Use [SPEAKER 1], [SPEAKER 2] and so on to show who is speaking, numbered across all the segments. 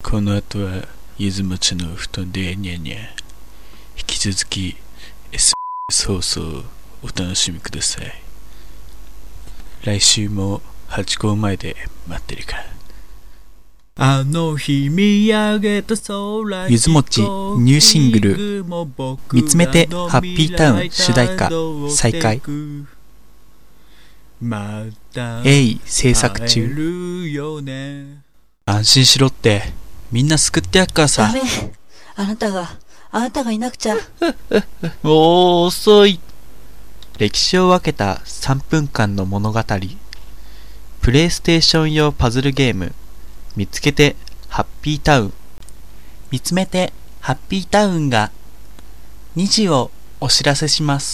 [SPEAKER 1] この後はゆずもちの布団でニャンニャン。引き続き SBS 放送をお楽しみください。来週もハチ公前で待ってるから。
[SPEAKER 2] あの日見上げた空、
[SPEAKER 3] ゆずもちニューシングル見つめてハッピータウン主題歌再開。制作中。安心しろって、みんな救ってやっからさ。
[SPEAKER 4] ダメ、あなたがいなくちゃ。
[SPEAKER 3] もう遅い。歴史を分けた3分間の物語。プレイステーション用パズルゲーム、見つけてハッピータウン。見つめてハッピータウンが2時をお知らせします。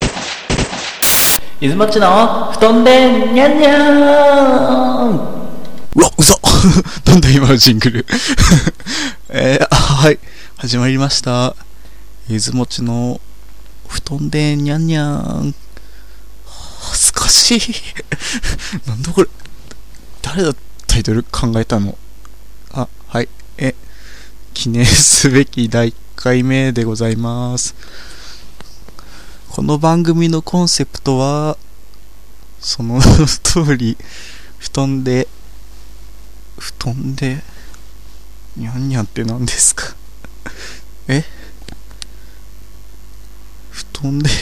[SPEAKER 3] ゆずもちの布団でニャンニャン。
[SPEAKER 1] うわ、嘘なんだ今のジングルはい、始まりました。ゆずもちの布団でニャンニャン。恥ずかしいなんだこれ、誰だタイトル考えたの。はい、記念すべき第1回目でございます。この番組のコンセプトはその通り、布団でニャンニャンって何ですか布団で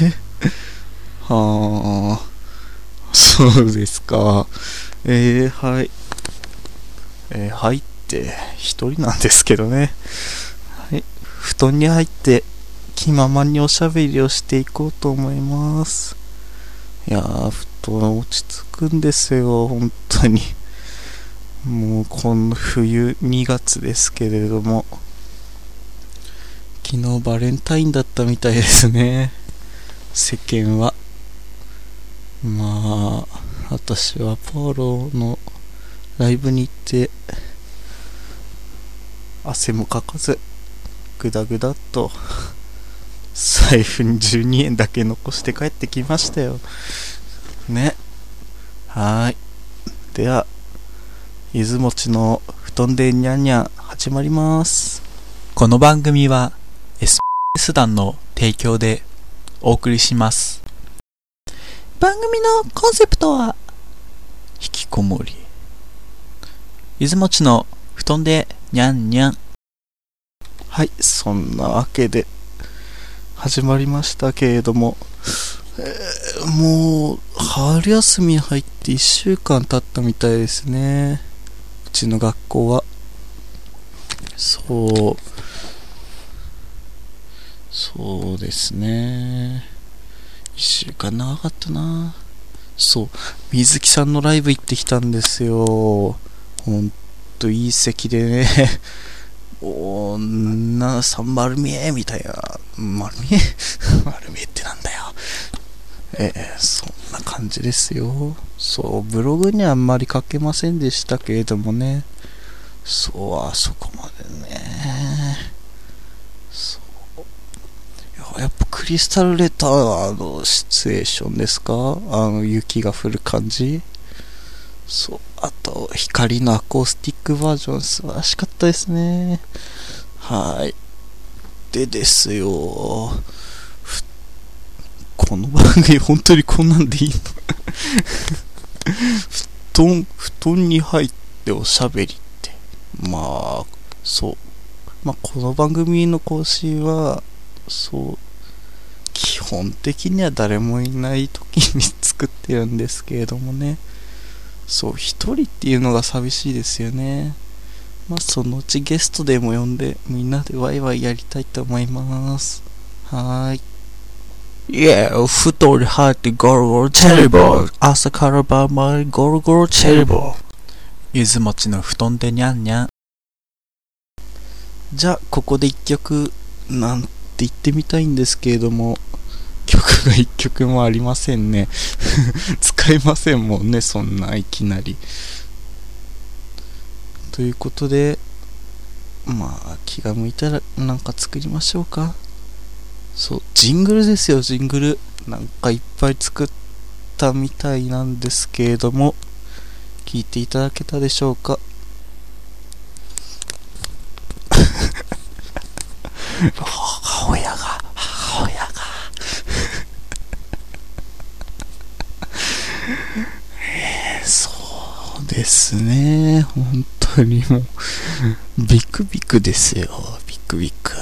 [SPEAKER 1] そうですか。はい入って一人なんですけどね。はい、布団に入って気ままにおしゃべりをしていこうと思います。いやー、布団落ち着くんですよ、本当に。もうこの冬2月ですけれども、昨日バレンタインだったみたいですね、世間は。まあ私はポーロのライブに行って汗もかかずグダグダっと財布に12円だけ残して帰ってきましたよね。はい、ではゆずもちの布団でニャンニャン始まります。
[SPEAKER 3] この番組は SBS 団の提供でお送りします。
[SPEAKER 4] 番組のコンセプトは
[SPEAKER 1] 引きこもり。
[SPEAKER 3] ゆずもちの布団でニャンニャン。
[SPEAKER 1] はい、そんなわけで始まりましたけれども、もう春休みに入って1週間経ったみたいですね、うちの学校は。そうですね、1週間長かったな。そう、水木さんのライブ行ってきたんですよ。ほんといい席でね女さん丸見えみたいな。丸見え丸見えってなんだよ。そんな感じですよ。そう、ブログにはあんまり書けませんでしたけれどもね。そう、あそこまでね。そう、やっぱクリスタルレターのシチュエーションですか。雪が降る感じ。そう、あと光のアコースティックバージョン素晴らしかったですね。はい。でですよ、この番組本当にこんなんでいいの布団に入っておしゃべりって、まあそう、まあこの番組の更新はそう基本的には誰もいない時に作ってるんですけれどもね。そう、一人っていうのが寂しいですよね。まあそのうちゲストでも呼んでみんなでワイワイやりたいと思います。はーい。布団に入ってゴロゴロチェリボー、朝から晩までゴロゴロチェリボー。
[SPEAKER 3] ゆずもちの布団でニャンニャン。
[SPEAKER 1] じゃあここで一曲なんて言ってみたいんですけれども、曲が一曲もありませんね使えませんもんね、そんないきなり。ということで、まあ気が向いたらなんか作りましょうか。そう、ジングルですよ、ジングル。なんかいっぱい作ったみたいなんですけれども、聞いていただけたでしょうか。 母親がそうですね、本当にもうビクビクですよ、ビクビク。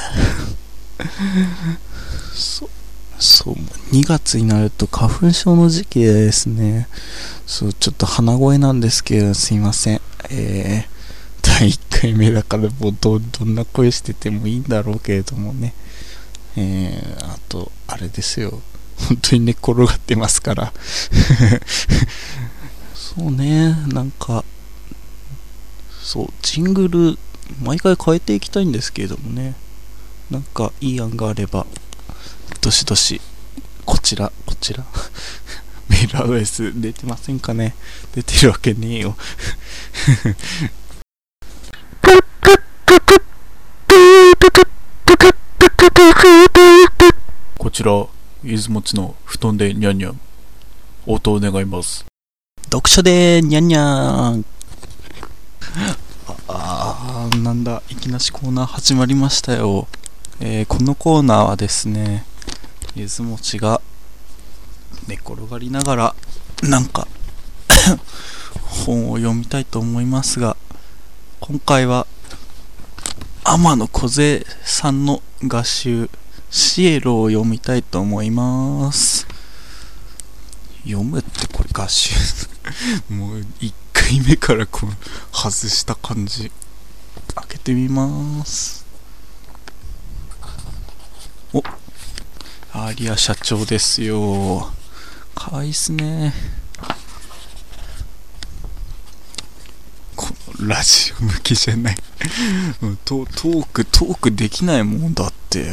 [SPEAKER 1] そう2月になると花粉症の時期でですね、そうちょっと鼻声なんですけど、すいません。第1回目だからもうどんな声しててもいいんだろうけれどもね。あとあれですよ、本当に寝転がってますからそうね、なんかそうジングル毎回変えていきたいんですけれどもね、なんかいい案があればどしどしこちらメールアドレス出てませんかね。出てるわけねえよ
[SPEAKER 2] こちら出雲地の布団でニャンニャン応答願います。
[SPEAKER 1] 読書でニャンニャン。なんだ、いきなしコーナー始まりましたよ。このコーナーはですね、ゆずもちが寝転がりながらなんか本を読みたいと思いますが、今回は天野梢さんの画集シエロを読みたいと思います。読むってこれ画集もう1回目からこう外した感じ。開けてみます。お、アリア社長ですよ。かわいいっすね。このラジオ向きじゃないトークできないもんだって、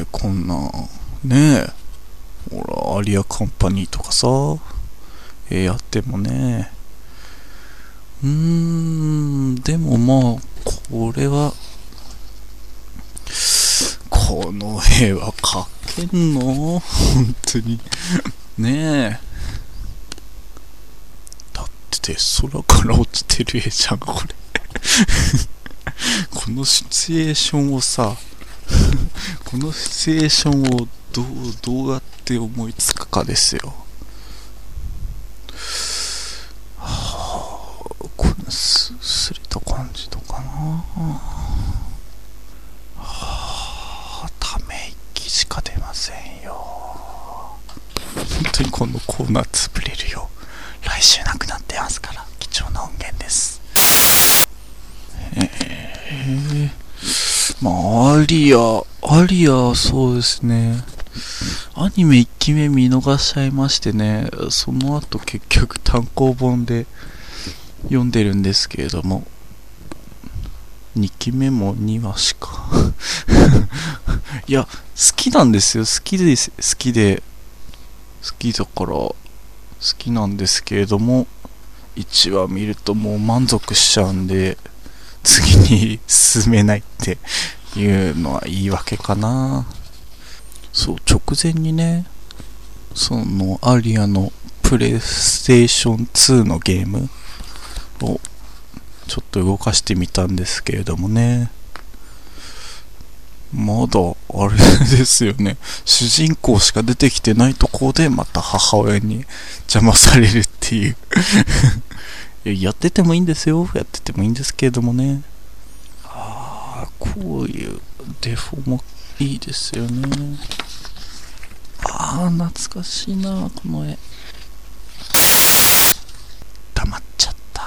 [SPEAKER 1] こんなねえ。ほらアリアカンパニーとかさ、やってもね。でもまあこれはこの絵は描けんの本当にねえ。だって空から落ちてる絵じゃんこれこのシチュエーションをさこのシチュエーションをどうやって思いつくかですよ。このすれた感じとかな。ため息しか出ませんよ。本当にこのコーナー潰れるよ。来週なくなってますから、貴重な音源です。まあアリアそうですね、アニメ1期目見逃しちゃいましてね、その後結局単行本で読んでるんですけれども、2期目も2話しかいや好きなんですよ。好きだから好きなんですけれども、1話見るともう満足しちゃうんで次に進めないっていうのは言い訳かな。そう直前にね、そのアリアのプレイステーション2のゲームをちょっと動かしてみたんですけれどもね、まだあれですよね、主人公しか出てきてないところでまた母親に邪魔されるっていうやっててもいいんですよ、やっててもいいんですけれどもね。こういうデフォもいいですよね。懐かしいなこの絵。黙っちゃった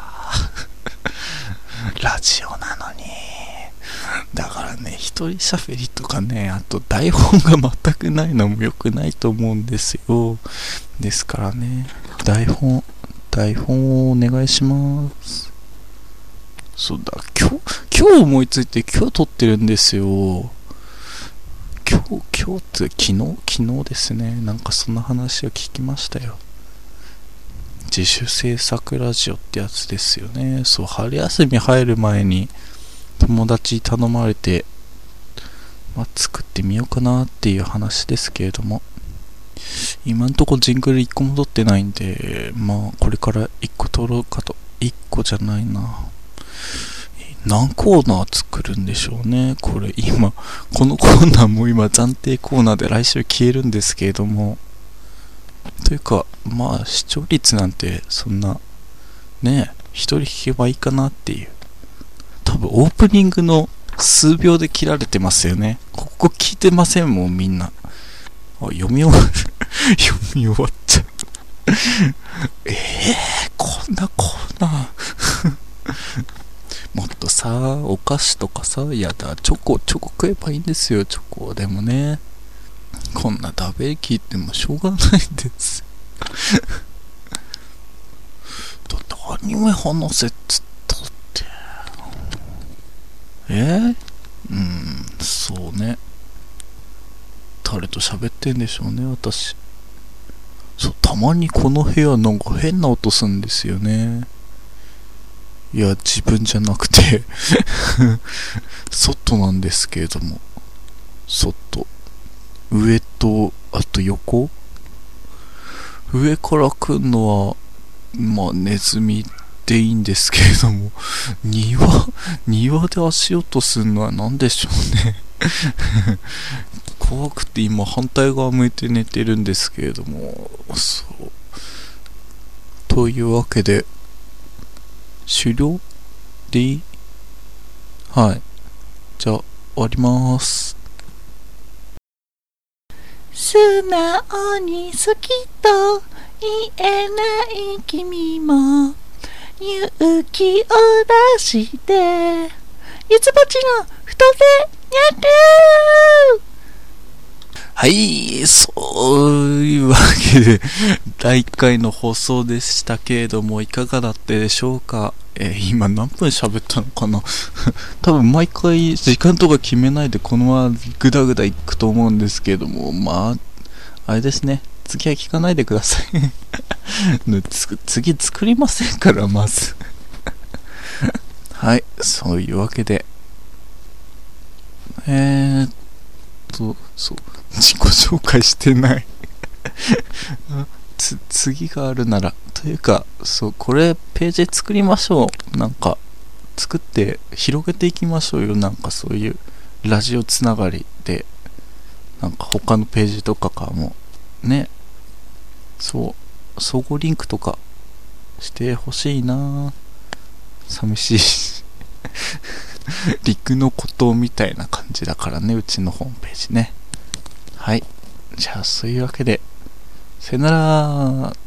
[SPEAKER 1] ラジオなのに。だからね、一人喋りとかね、あと台本が全くないのも良くないと思うんですよ。ですからね、台本をお願いします。そうだ、今日思いついて今日撮ってるんですよ。今日って昨日ですね。なんかそんな話を聞きましたよ。自主制作ラジオってやつですよね。そう、春休み入る前に友達に頼まれて、作ってみようかなっていう話ですけれども、今んとこジングル1個も撮ってないんで、これから1個撮ろうかと。1個じゃないな。 何コーナー作るんでしょうね。これ今、このコーナーも今暫定コーナーで来週消えるんですけれども、というか、まあ視聴率なんてそんな、ねえ、一人聞けばいいかなっていう。多分オープニングの数秒で切られてますよね。ここ聞いてませんもん、みんな。読み終わる。読み終わっちゃう。こんなコーナー。もっとさ、お菓子とかさ、やだ、チョコ食えばいいんですよ、チョコ。でもね、こんな食べ聞いてもしょうがないです。だってアニメ話せっつったって。そうね。誰と喋ってんでしょうね、私。そう、たまにこの部屋なんか変な音すんですよね。いや、自分じゃなくて外なんですけれども、外。上と、あと横。上から来るのは、まあネズミでいいんですけれども、庭で足音するのは何でしょうね。怖くて今反対側向いて寝てるんですけれども、そう。というわけで、終了でいい？はい。じゃあ、終わります。
[SPEAKER 4] 素直に好きと言えない君も勇気を出してゆつぼちの太手にゃる
[SPEAKER 1] はい、そういうわけで、第1回の放送でしたけれども、いかがだったでしょうか。今何分喋ったのかな。多分毎回時間とか決めないでこのままグダグダいくと思うんですけれども、まあ、あれですね。次は聞かないでください。次作りませんから、まず。はい、そういうわけで。そう。自己紹介してない次があるならというか、そうこれページ作りましょう。なんか作って広げていきましょうよ。なんかそういうラジオつながりでなんか他のページとかからもね、そう相互リンクとかしてほしいな。寂しい陸の孤島みたいな感じだからね、うちのホームページね。はい。じゃあ、そういうわけで、さよなら。